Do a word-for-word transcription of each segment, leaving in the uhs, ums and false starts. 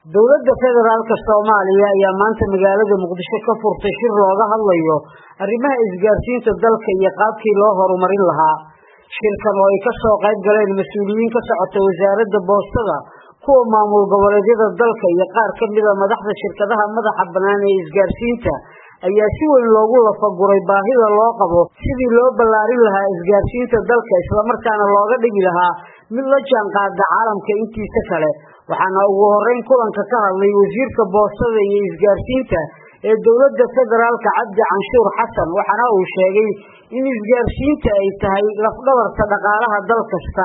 dowladda federaalka Soomaaliya ayaa maanta magaalada Muqdisho ka furtay shir looga hadlayo arrimaha isgaarsiinta dalka iyo qaabkii loo horumarin lahaa. Shirkan oo ay ka soo qayb galeen mas'uuliyiin ka socota wasaaradda boostada, kuwa maamul goboleedyada dalka iyo qaar ka mid ah madaxda shirkadaha madaxa bannaan ee isgaarsiinta ayaa si weyn loogu lafaguray baahida loo qabo sidii loo ballaarin lahaa isgaarsiinta dalka isla markaana looga dhigi lahaa mid la jaanqaada caalamka intiisa kale. waxaana ugu horeyn kulanka ka hadlay wasiirka boostada iyo isgaarsiinta ee dowladda federaalka Cabdi Canshuur Xasan, waxaana uu sheegay in isgaarsiinta ay tahay laf-dhabarta dhaqaalaha dal kasta.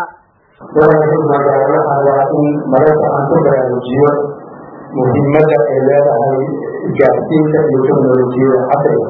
muhiimada ay leedahay isgaarsiinta iyo teknolojiyada casriga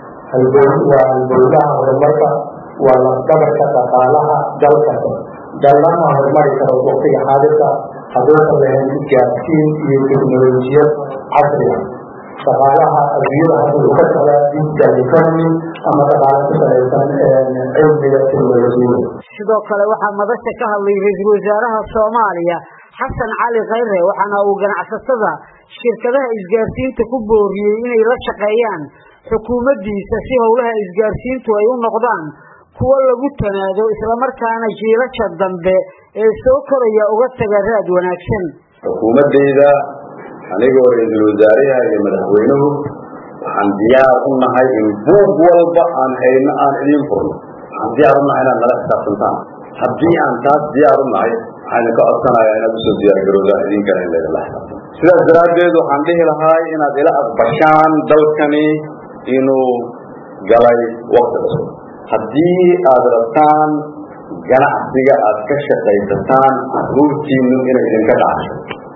waa halbowlaha horumarka, waa laf-dhabarka dhaqaalaha dalkasta. dalana horumari karo waqtiga xaadirka haddoosan lahayn isgaarsiin iyo teknolojiyad casriga. dhaqaalaha adduunyada hadda uu ka socdaa digital economy ama dhaqaala ku salaysan cilmiga teknolojiyada. sidoo kale waxaa madasha ka hadlay ra-iisul wasaaraha Soomaaliya Xasan Cali Khayre, waxaana uu ganacsatada shirkadaha isgaarsiinta ku booriyay inay la shaqeeyaan xukuumaddiisa si howlaha isgaarsiintu ay u noqdaan kuwa lagu tanaado isla markaana jiilasha dambe ee soo koraya uga taga raad wanaagsan. xukuumaddeeda anigoo ra-iisul wasaaraha iyo madaxweynuhu waxaan diyaar u nahay in buug walba aan hayno aan idin furno. waxaan diyaar u nahay inaad nala xisaabtantaan. haddii aan taas diyaar u nahay waxaan ka codsanayaa inaad usoo diyaargarowdaan idinkana in laydinla xisaabtan. sidaas daraaddeed waxaan dhihi lahay inaad ila aqbashaan dalkani inuu galay waqti cusub. haddii aad rabtaan ganacsiga aad ka shaqaysataan caruurtiinu inay idinka dhacasho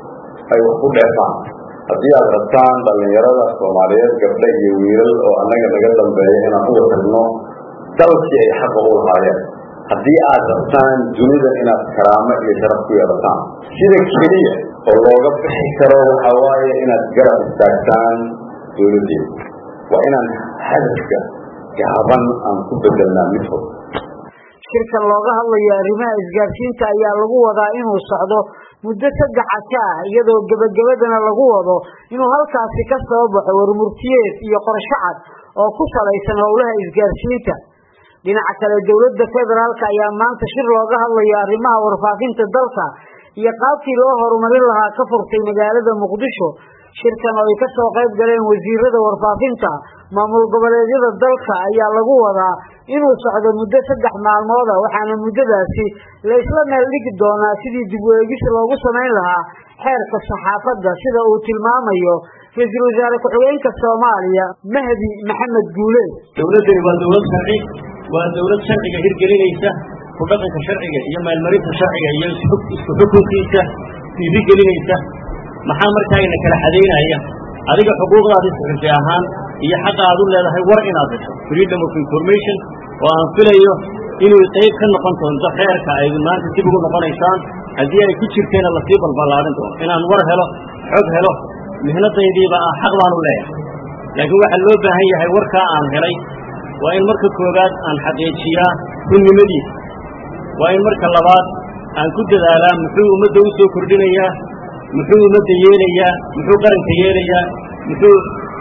ay wax ku dheefaan, haddii aad rabtaan dhallinyarada Soomaaliyeed gabdho iyo wiilal oo annaga naga dambeeya inaan uga tagno dalkii ay xaqa u lahaayeen, haddii aad rabtaan dunida inaad karaamo iyo sharaf ku yeelataan, sida keliya oo looga bixi karo waxaa waaye inaad garab istaagtaan dowladdeeda. waa inaan hadafka gaaban aan ku bedelnaa mid fog. shirkan looga hadlayo arrimaha isgaarsiinta ayaa lagu wadaa inuu socdo muddo saddex casho ah, iyadoo gabagabadana lagu wado inuu halkaasi ka soo baxo warmurtiyeed iyo qorshe cad oo ku salaysan howlaha isgaarsiinta. dhinaca kale, dowladda federaalka ayaa maanta shir looga hadlayo arrimaha warfaafinta dalka iyo qaabkii loo horumarin lahaa ka furtay magaalada Muqdisho. shirkan oo ay ka soo qayb galeen wasiirada warfaafinta maamul goboleedyada dalka ayaa lagu wadaa inuu socdo muddo saddex maalmood ah, waxaana muddadaasi la isla meel dhigi doonaa sidii dib u eegis loogu samayn lahaa xeerka saxaafadda sida uu tilmaamayo ra-iisul wasaare ku-xigeenka Soomaaliya Mahdi Maxamed Guuleed. dowladdani waa dowlad sharci, waa dowlad sharciga hirgelinaysa, ku dhaqanka sharciga iyo meelmarinta sharciga iyo isku xukunkiisa dhiirigelinaysa. maxaa markaa ina kala xadeynaya adiga xuquuqdaadii saxafi ahaan iyo xaqa aad u leedahay war inaad hesho freedom of information, oo aan filayo inuu qayb ka noqon doonto xeerka ay maanta dib ugu noqonaysaan haddii ay ku jirteena lasii balballaarin doono. inaan war helo, xog helo, mihnadaydiiba ah xaq baan u leeyahay. laakiin waxaa loo baahan yahay warkaa aan helay waa in marka koowaad aan xaqiijiyaa runnimadiisa, waa in marka labaad aan ku dadaalaa muxuu ummadda u soo kordhinayaa, muxuu ummadda yeelayaa, muxuu qaranka yeelayaa, muxuu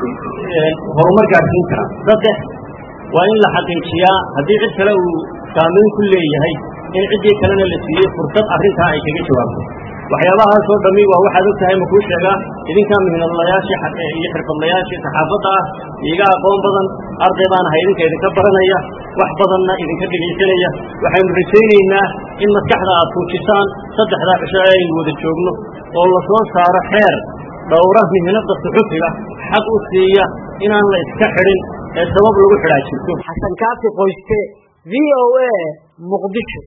horumar gaarsiin karaa. saddex, waa in la xaqiijiyaa haddii cid kale uu saamayn ku leeyahay in ciddii kalena la siiyey fursad arrintaa ay kaga jawaabto. waxyaabahaas oo dhammi waa waxaad og tahay makuu sheegaa idinkaa mihnadlayaashii iyo xirfadlayaashii saxaafadda ah, iiga aqoon badan, arday baan ahay idinka idinka baranaya, wax badanna idinka dhegaysanaya. waxaynu rajaynaynaa in maskaxda aad tuujisaan saddexdaa cisho ee aynu wada joogno oo la soo saaro xeer dhowra mihnada suxufiga xaq u siiya inaan la iska xidhin ee sabab lagu xidhaa jirto. Xasan Kaafi Qoyste, V O A, Muqdisho.